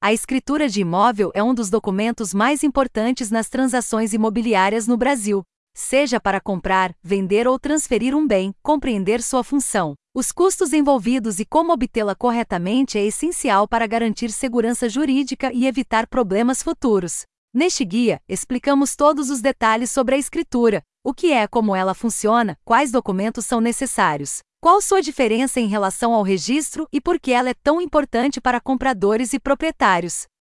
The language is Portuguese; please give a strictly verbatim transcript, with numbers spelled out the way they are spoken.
A escritura de imóvel é um dos documentos mais importantes nas transações imobiliárias no Brasil. Seja para comprar, vender ou transferir um bem, compreender sua função, os custos envolvidos e como obtê-la corretamente é essencial para garantir segurança jurídica e evitar problemas futuros. Neste guia, explicamos todos os detalhes sobre a escritura, o que é, como ela funciona, quais documentos são necessários, qual sua diferença em relação ao registro e por que ela é tão importante para compradores e proprietários.